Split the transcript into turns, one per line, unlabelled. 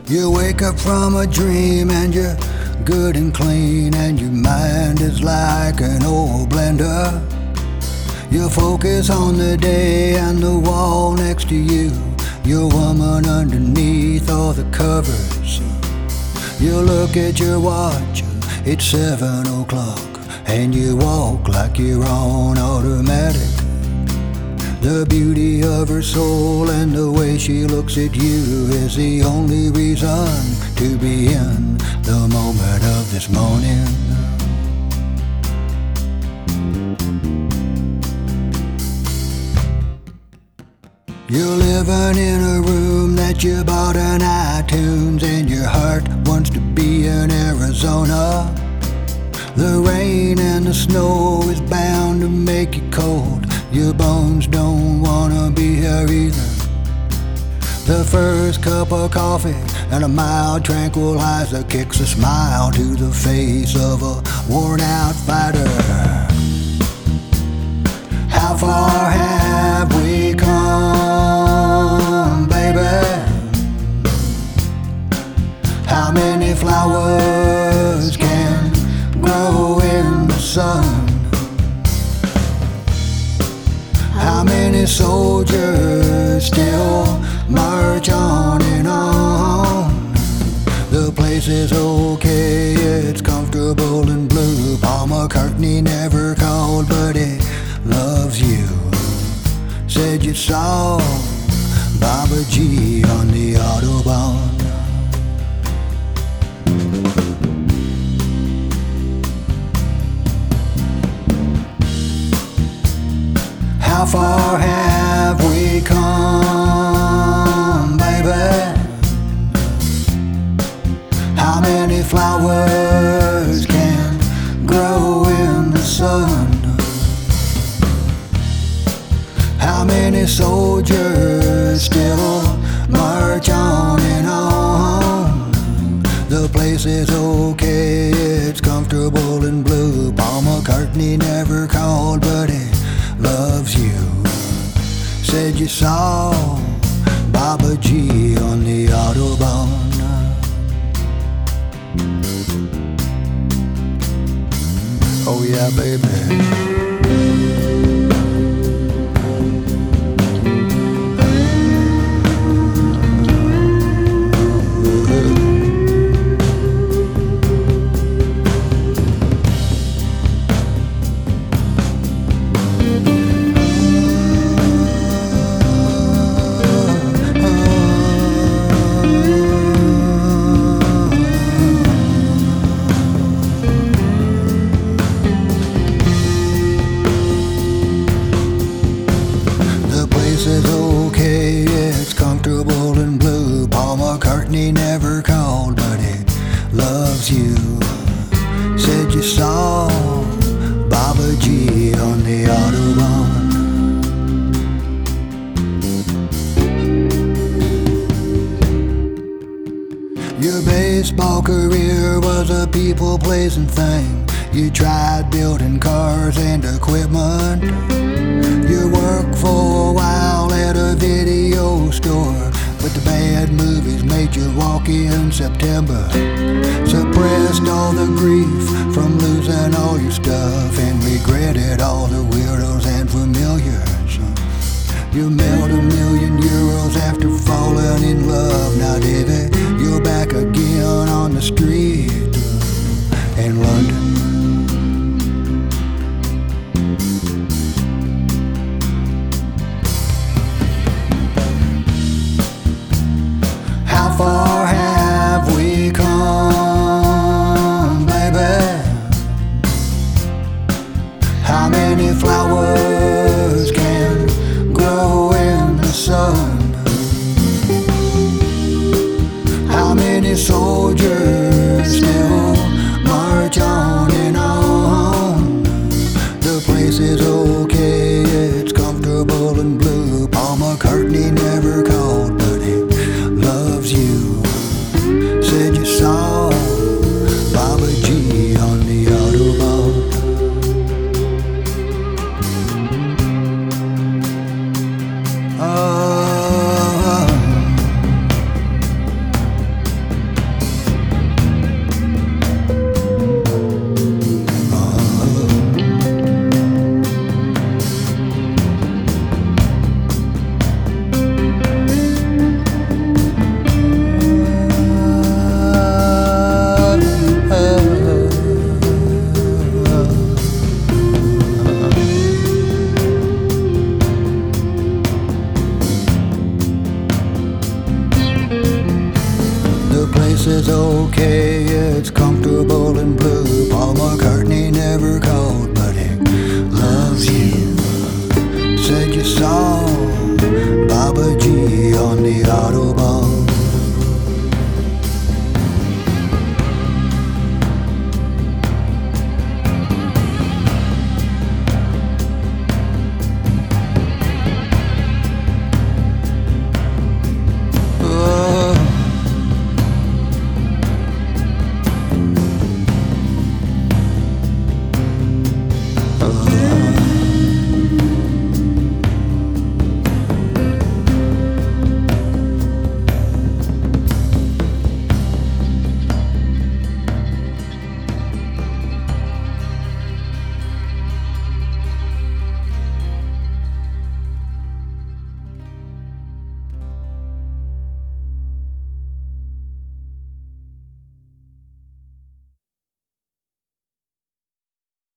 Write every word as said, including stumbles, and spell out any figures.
You wake up from a dream and you're good and clean, and your mind is like an old blender. You focus on the day and the wall next to you, your woman underneath all the covers. You look at your watch, it's seven o'clock, and you walk like you're on automatic. The beauty of her soul and the way she looks at you is the only reason to be in the moment of this morning. You're living in a room that you bought on iTunes, and your heart wants to be in Arizona. The rain and the snow is bound to make you cold. Your bones don't wanna be here either. The first cup of coffee and a mild tranquilizer kicks a smile to the face of a worn-out fighter. How far have we come, baby? How many flowers can grow in the sun? How many soldiers still march on and on? The place is okay, it's comfortable and blue. Paul McCartney never called, but he loves you. Said you saw Baba G on the Autobahn. How far have we come, baby? How many flowers can grow in the sun? How many soldiers still march on and on? The place is okay, it's comfortable and blue. Paul McCartney never called, but he loves you. Said you saw Baba G on the Autobahn. Oh yeah, baby. Is okay, it's comfortable and blue. Paul McCartney never called, but he loves you. Said you saw Baba G on the Autobahn. Your baseball career was a people-pleasing thing. You tried building cars and equipment. You worked for a while at a video store, but the bad movies made you walk in September. Suppressed all the grief from losing all your stuff, and regretted all the weirdos and familiars. You mailed a million euros after falling in love. Now, David, you're back again on the street in London. How far have we come, baby? How many flowers can grow in the sun? How many soldiers still march on and on? The place is okay, it's comfortable and blue. Paul McCartney never called, but he loves you. Said you saw Baba G on the Autobahn. Oh, okay, it's comfortable and blue.